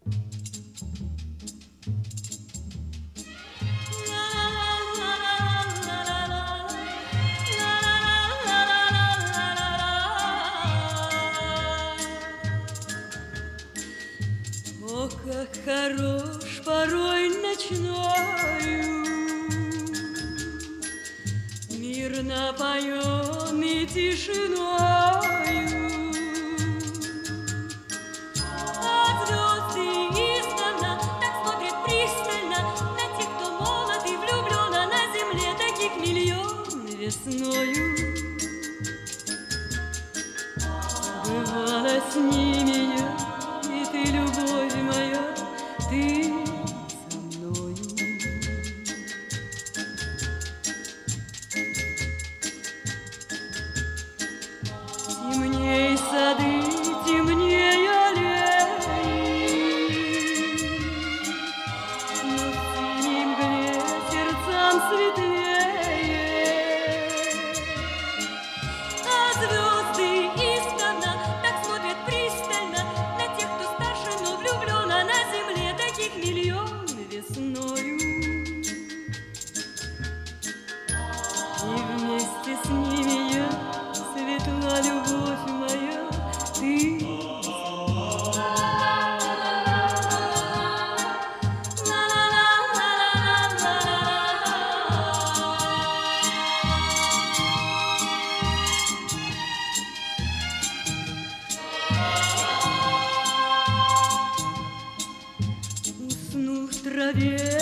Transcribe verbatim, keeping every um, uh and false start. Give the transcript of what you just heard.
О, как хорош порой ночною, мир напоенный тишиною. А звезды издавна так смотрят пристально на тех, кто молод и влюблен, а на земле таких миллион весною. Бывало с ними я, и ты, любовь моя, ты со мною. Темней сады, темней аллеи, но в синей мгле сердцам светлее. А звезды издавна так смотрят пристально на тех, кто старше, но влюблен, а на земле таких миллион весною. И вместе с ними я, светла любовь моя, ты. Усну в траве